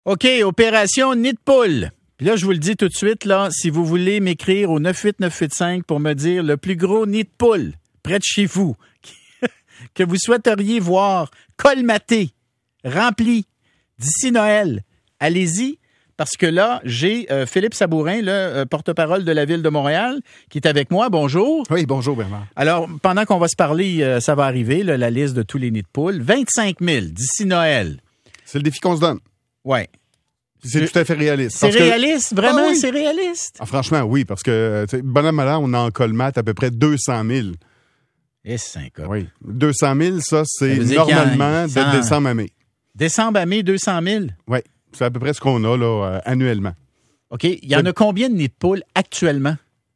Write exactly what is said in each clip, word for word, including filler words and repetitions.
OK, opération nid de poule. Puis là, je vous le dis tout de suite, là, si vous voulez m'écrire au neuf huit neuf huit cinq pour me dire le plus gros nid de poule près de chez vous que vous souhaiteriez voir colmaté, rempli d'ici Noël, allez-y. Parce que là, j'ai euh, Philippe Sabourin, le euh, porte-parole de la Ville de Montréal, qui est avec moi. Bonjour. Oui, bonjour Bernard. Alors, pendant qu'on va se parler, euh, ça va arriver, là, la liste de tous les nids de poules. vingt-cinq mille d'ici Noël. C'est le défi qu'on se donne. Oui. C'est tout à fait réaliste. C'est parce que... réaliste? Vraiment, ah, oui. C'est réaliste? Ah, franchement, oui, parce que, bonhomme malin, on en colmate à peu près deux cent mille. Et c'est un Oui. deux cent mille, ça, c'est ça normalement cent... de décembre à mai. Décembre à mai, deux cent mille? Oui. C'est à peu près ce qu'on a, là, euh, annuellement. OK. Il y en a combien de nids de poules actuellement?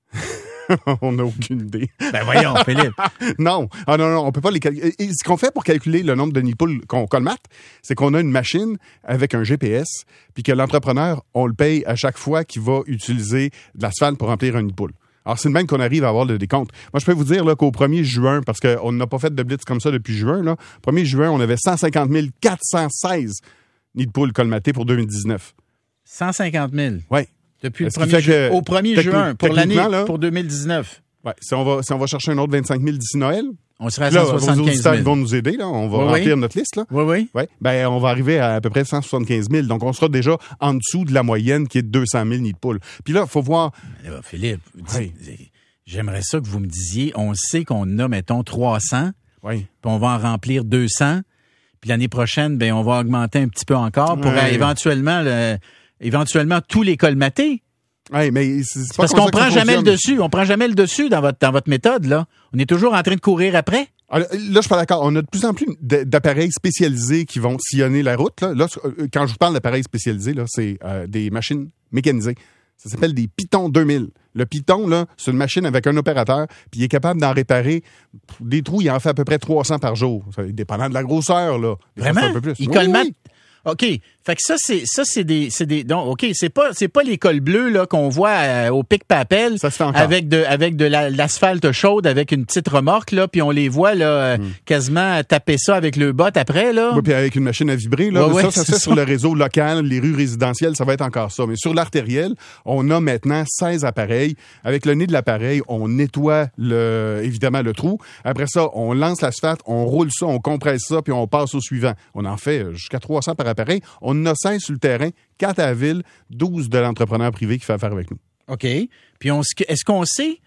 On n'a aucune idée. Ben voyons, Philippe. non. Ah non, non, on peut pas les calculer. Ce qu'on fait pour calculer le nombre de nids de poules qu'on colmate, c'est qu'on a une machine avec un G P S, puis que l'entrepreneur, on le paye à chaque fois qu'il va utiliser de l'asphalte pour remplir un nid de poule. Alors, c'est le même qu'on arrive à avoir le décompte. Moi, je peux vous dire là, qu'au premier juin, parce qu'on n'a pas fait de blitz comme ça depuis juin, là, premier juin, on avait cent cinquante mille quatre cent seize nids de poules colmatés pour deux mille dix-neuf. cent cinquante mille? Oui. Depuis le premier ju- au premier juin, pour l'année, là, pour deux mille dix-neuf. Oui. Si on va, si on va chercher un autre vingt-cinq mille d'ici Noël, on serait à là, cent soixante-quinze mille. Vos auditeurs vont nous aider, là. On va oui, remplir oui. notre liste, là. Oui, oui. Oui. Ben, on va arriver à à peu près cent soixante-quinze mille. Donc, on sera déjà en dessous de la moyenne qui est de deux cent mille nids de poules. Puis là, il faut voir. Là, Philippe, oui. dis, j'aimerais ça que vous me disiez, on sait qu'on a, mettons, trois cents. Oui. Puis on va en remplir deux cents. Puis l'année prochaine, ben, on va augmenter un petit peu encore pour oui. éventuellement, le, éventuellement tous les colmater. Oui, mais c'est, c'est pas parce qu'on prend jamais le dessus. On prend jamais le dessus dans votre, dans votre méthode, là. On est toujours en train de courir après. Alors, là, je suis pas d'accord. On a de plus en plus d'appareils spécialisés qui vont sillonner la route. Là, là quand je vous parle d'appareils spécialisés, là, c'est euh, des machines mécanisées. Ça s'appelle des Python deux mille. Le Python, là, c'est une machine avec un opérateur, puis il est capable d'en réparer des trous. Il en fait à peu près trois cents par jour. Ça, dépendant de la grosseur, là. Des Vraiment? Un peu plus. Il oui, colmate? Oui. OK. Fait que ça, c'est, ça, c'est des, c'est des, donc, OK, c'est pas, c'est pas les cols bleus, là, qu'on voit euh, au pic-papel. Ça se fait encore. Avec de, avec de la, l'asphalte chaude, avec une petite remorque, là, puis on les voit, là, euh, mm. quasiment taper ça avec le bot après, là. Oui, puis avec une machine à vibrer, là. Ouais, ça, ouais, ça se fait ça. Sur le réseau local, les rues résidentielles, ça va être encore ça. Mais sur l'artériel, on a maintenant seize appareils. Avec le nez de l'appareil, on nettoie le, évidemment, le trou. Après ça, on lance l'asphalte, on roule ça, on compresse ça, puis on passe au suivant. On en fait jusqu'à trois cents par appareil. On en a seize sur le terrain, quatre à la ville, douze de l'entrepreneur privé qui fait affaire avec nous. OK. Puis on, est-ce qu'on sait,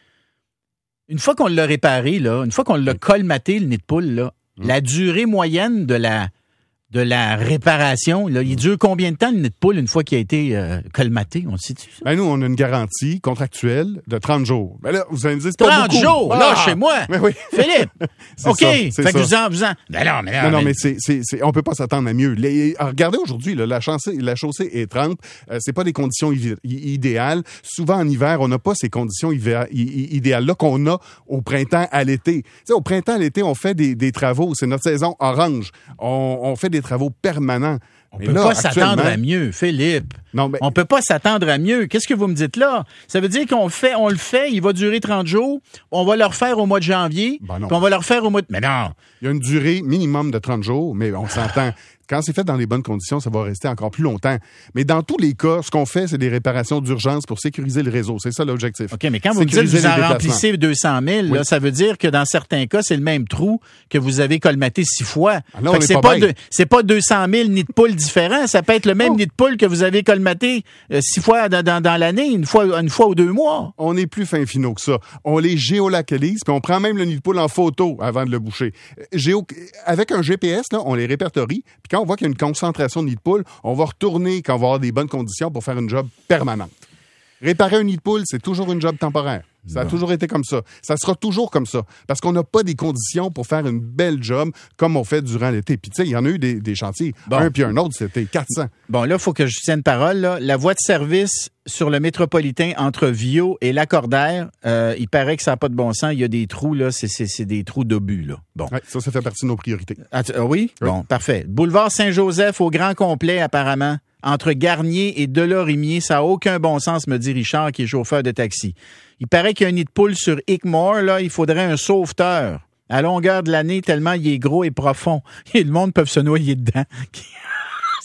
une fois qu'on l'a réparé, là, une fois qu'on l'a colmaté, le nid de poule, là, mmh. la durée moyenne de la, de la réparation, là, il dure combien de temps, le nid de poule, une fois qu'il a été euh, colmaté? On sait-tu ça? Ben nous, on a une garantie contractuelle de trente jours. Ben là, vous allez me dire, c'est pas trente beaucoup. jours, ah! là, chez moi. Mais oui. Philippe. OK. Ça, fait ça. que vous en, vous en. Ben non, mais non. Non, non, mais, mais c'est, c'est, c'est, on peut pas s'attendre à mieux. Les, regardez aujourd'hui, là, la chaussée, la chaussée est trente. Euh, c'est pas des conditions ivi- idéales. Souvent, en hiver, on n'a pas ces conditions ivé- idéales-là qu'on a au printemps, à l'été. Tu sais, au printemps, à l'été, on fait des, des travaux. C'est notre saison orange. On, on fait des travaux permanents. On mais peut là, pas s'attendre à mieux, Philippe. Non, mais... On peut pas s'attendre à mieux. Qu'est-ce que vous me dites là? Ça veut dire qu'on fait, on le fait, il va durer trente jours, on va le refaire au mois de janvier, ben puis on va le refaire au mois de... Mais non! Il y a une durée minimum de trente jours, mais on s'entend. Quand c'est fait dans les bonnes conditions, ça va rester encore plus longtemps. Mais dans tous les cas, ce qu'on fait, c'est des réparations d'urgence pour sécuriser le réseau. C'est ça l'objectif. OK, mais quand vous me dites que vous en remplissez deux cent mille, oui. là, ça veut dire que dans certains cas, c'est le même trou que vous avez colmaté six fois. Ah là, on c'est, pas pas de, c'est pas deux cent mille nids de poule différents. Ça peut être le même oh. nid de poule que vous avez colmaté euh, six fois dans, dans, dans l'année, une fois, une fois ou deux mois. On est plus fin finaux que ça. On les géolocalise, puis on prend même le nid de poule en photo avant de le boucher. Géo... Avec un G P S, là, on les répertorie, puis quand on voit qu'il y a une concentration de nid de poule, on va retourner quand on va avoir des bonnes conditions pour faire une job permanente. Réparer un nid de poule, c'est toujours une job temporaire. Ça a bon. toujours été comme ça. Ça sera toujours comme ça. Parce qu'on n'a pas des conditions pour faire une belle job comme on fait durant l'été. Puis, tu sais, il y en a eu des, des chantiers. Bon. Un puis un autre, c'était quatre cents. Bon, là, il faut que je tienne parole. Là. La voie de service sur le métropolitain entre Viau et Lacordaire, euh, il paraît que ça n'a pas de bon sens. Il y a des trous, là. C'est, c'est, c'est des trous d'obus, là. Bon. Ouais, ça, ça fait partie de nos priorités. Ah, tu, ah oui? oui? Bon, parfait. Boulevard Saint-Joseph au grand complet, apparemment. Entre Garnier et Delorimier, ça n'a aucun bon sens, me dit Richard, qui est chauffeur de taxi. Il paraît qu'il y a un nid de poule sur Hickmore, là, il faudrait un sauveteur à longueur de l'année, tellement il est gros et profond. Et le monde peut se noyer dedans.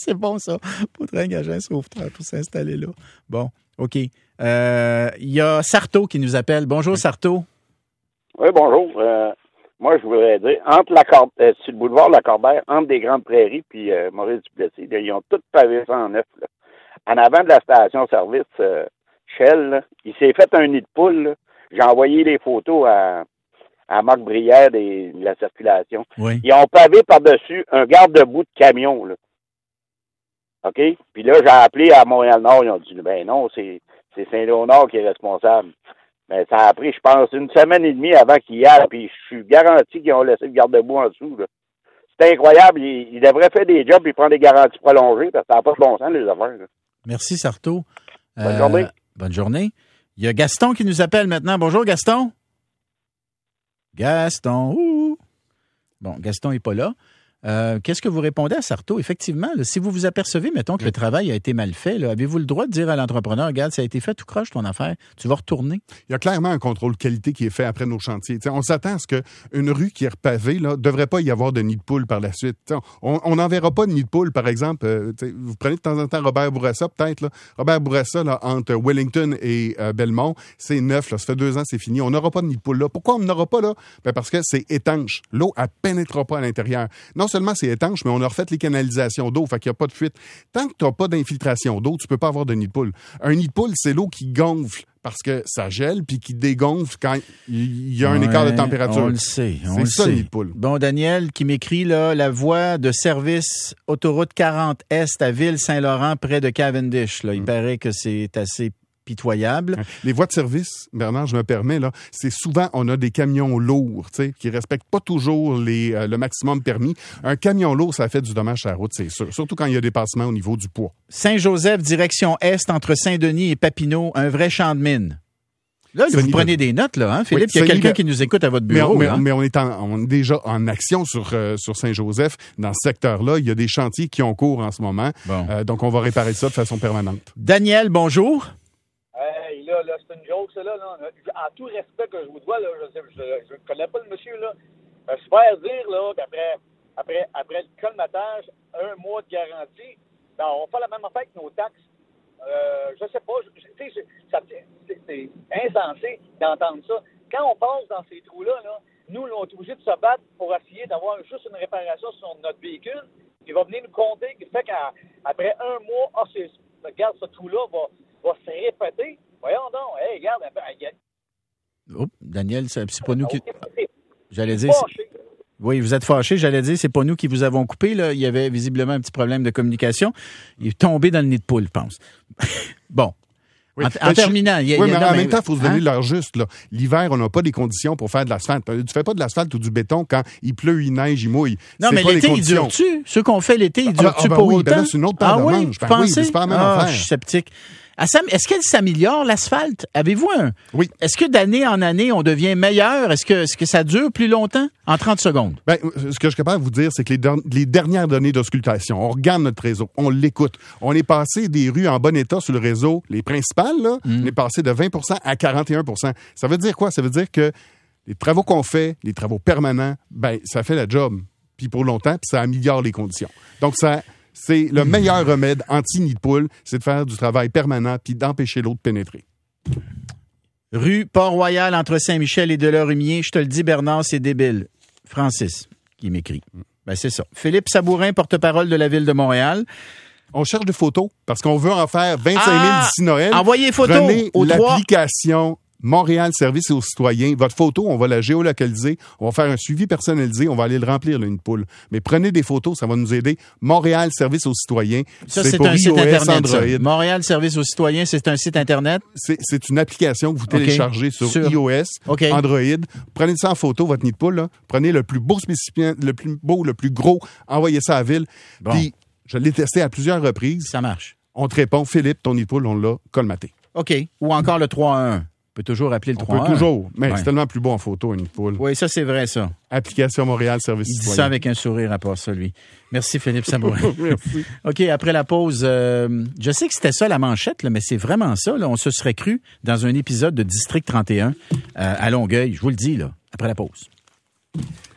C'est bon, ça. Faudrait engager un sauveteur pour s'installer là. Bon, OK. Il euh, y a Sarto qui nous appelle. Bonjour, Sarto. Oui, bonjour. Euh, moi, je voudrais dire, entre la Cor- euh, sur le boulevard La Corbère, entre des Grandes Prairies puis euh, Maurice-Duplessis, ils ont tout pavé ça en neuf. Là. En avant de la station-service euh, Shell, là, il s'est fait un nid de poule. Là. J'ai envoyé les photos à, à Marc Brière des, de la circulation. Oui. Ils ont pavé par-dessus un garde-boue de camion. Là. OK? Puis là, j'ai appelé à Montréal-Nord. Ils ont dit, ben non, c'est, c'est Saint-Léonard qui est responsable. Mais ça a pris, je pense, une semaine et demie avant qu'il y aille. Puis je suis garanti qu'ils ont laissé le garde-boue en dessous. Là. C'est incroyable. Ils, ils devraient faire des jobs et prendre des garanties prolongées parce que ça n'a pas de bon sens, les affaires. Là. Merci, Sarto. Bonne euh, journée. Bonne journée. Il y a Gaston qui nous appelle maintenant. Bonjour, Gaston. Gaston. Ouh. Bon, Gaston n'est pas là. Euh, qu'est-ce que vous répondez à Sarto? Effectivement, là, si vous vous apercevez, mettons que le travail a été mal fait, là, avez-vous le droit de dire à l'entrepreneur, regarde, ça a été fait tout croche ton affaire, tu vas retourner? Il y a clairement un contrôle qualité qui est fait après nos chantiers. T'sais, on s'attend à ce qu'une rue qui est repavée, là, devrait pas y avoir de nid de poule par la suite. T'sais, on n'enverra pas de nid de poule, par exemple. Euh, vous prenez de temps en temps Robert Bourassa, peut-être. Là. Robert Bourassa, là, entre Wellington et euh, Belmont, c'est neuf. Là, ça fait deux ans, c'est fini. On n'aura pas de nid de poule là. Pourquoi on n'aura pas là? Ben parce que c'est étanche. L'eau, elle pénétrera pas à l'intérieur. Non seulement c'est étanche, mais on a refait les canalisations d'eau, fait qu'il n'y a pas de fuite. Tant que tu n'as pas d'infiltration d'eau, tu peux pas avoir de nid de poule. Un nid de poule, c'est l'eau qui gonfle parce que ça gèle puis qui dégonfle quand il y a un ouais, écart de température. On le sait. On c'est le ça, sait. le nid de poule. Bon, Daniel qui m'écrit là, la voie de service autoroute quarante Est à Ville-Saint-Laurent près de Cavendish. Là. Il mm. paraît que c'est assez pitoyable. Les voies de service, Bernard, je me permets, là, c'est souvent, on a des camions lourds, tu sais, qui respectent pas toujours les, euh, le maximum permis. Un camion lourd, ça fait du dommage sur la route, c'est sûr. Surtout quand il y a des passements au niveau du poids. Saint-Joseph, direction Est, entre Saint-Denis et Papineau, un vrai champ de mine. Là, vous prenez des notes, là, hein, Philippe? Oui, il y a quelqu'un qui nous écoute à votre bureau. Mais, là. mais, mais on, est en, on est déjà en action sur, euh, sur Saint-Joseph. Dans ce secteur-là, il y a des chantiers qui ont cours en ce moment. Bon. Euh, donc, on va réparer ça de façon permanente. Daniel, bonjour. Hey, là, là, c'est une joke, ça, là, là. En tout respect que je vous dois, là, je ne connais pas le monsieur, là. Euh, je vais dire, là, qu'après après, après le colmatage, un mois de garantie, ben, on fait la même affaire avec nos taxes. Euh, je sais pas, tu sais, c'est, c'est insensé d'entendre ça. Quand on passe dans ces trous-là, là, nous, là, on est obligés de se battre pour essayer d'avoir juste une réparation sur notre véhicule. Il va venir nous compter, qui fait qu'après un mois, ah, c'est, regarde, ce trou-là va... va se répéter. Voyons donc. Hey, regarde. Oh, Daniel, c'est, c'est pas nous qui... Okay. J'allais dire... Oui, vous êtes fâché. J'allais dire, c'est pas nous qui vous avons coupé. Là. Il y avait visiblement un petit problème de communication. Il est tombé dans le nid de poule, je pense. Bon. Oui. En, en ben, terminant... Il y a, oui, il y a, mais non, en même temps, il faut se donner hein? l'heure juste. Là. L'hiver, on n'a pas des conditions pour faire de l'asphalte. Tu fais pas de l'asphalte ou du béton quand il pleut, il neige, il mouille. Non, c'est mais pas l'été, il dure-tu? Ceux qu'on fait l'été, il dure-tu ah, ben, pour oui, autant? Ben là, c'est une autre paire ah, de oui, manches. Ben pensez? oui, c'est pas la même ah, affaire. Je suis sceptique. Est-ce qu'elle s'améliore, l'asphalte? Avez-vous un... Oui. Est-ce que d'année en année, on devient meilleur? Est-ce que, est-ce que ça dure plus longtemps? En trente secondes. Ben, ce que je suis capable de vous dire, c'est que les, der- les dernières données d'auscultation, on regarde notre réseau, on l'écoute. On est passé des rues en bon état sur le réseau, les principales, là, mm. on est passé de vingt pour cent à quarante et un pour cent. Ça veut dire quoi? Ça veut dire que les travaux qu'on fait, les travaux permanents, ben, ça fait la job. Puis pour longtemps, puis ça améliore les conditions. Donc, ça... C'est le meilleur remède anti-nid de poule, c'est de faire du travail permanent puis d'empêcher l'eau de pénétrer. Rue Port-Royal, entre Saint-Michel et Delorimier. Je te le dis, Bernard, c'est débile. Francis, qui m'écrit. Ben, c'est ça. Philippe Sabourin, porte-parole de la Ville de Montréal. On cherche des photos parce qu'on veut en faire vingt-cinq mille ah, d'ici Noël. Envoyez photos Prenez au l'application Montréal Service aux citoyens. Votre photo, on va la géolocaliser. On va faire un suivi personnalisé. On va aller le remplir, là, une poule. Mais prenez des photos, ça va nous aider. Montréal Service aux citoyens. Ça, c'est, c'est pour un iOS, site Internet. Android. Montréal Service aux citoyens, c'est un site Internet? C'est, c'est une application que vous téléchargez okay. sur, sur iOS, okay. Android. Prenez ça en photo, votre nid de poule. Là. Prenez le plus beau spécimen, le plus beau, le plus gros. Envoyez ça à la ville. Bon. Puis, je l'ai testé à plusieurs reprises. Ça marche. On te répond, Philippe, ton nid de poule, on l'a colmaté. OK. Ou encore le trois un un. On peut toujours appeler le trois un un. On peut toujours, mais ouais. c'est tellement plus beau en photo, une poule. Oui, ça, c'est vrai, ça. Application Montréal Service Il dit citoyen. ça avec un sourire à part ça, lui. Merci, Philippe Sabourin. Merci. OK, après la pause, euh, je sais que c'était ça la manchette, là, mais c'est vraiment ça. Là, on se serait cru dans un épisode de District trente et un euh, à Longueuil. Je vous le dis, là, après la pause.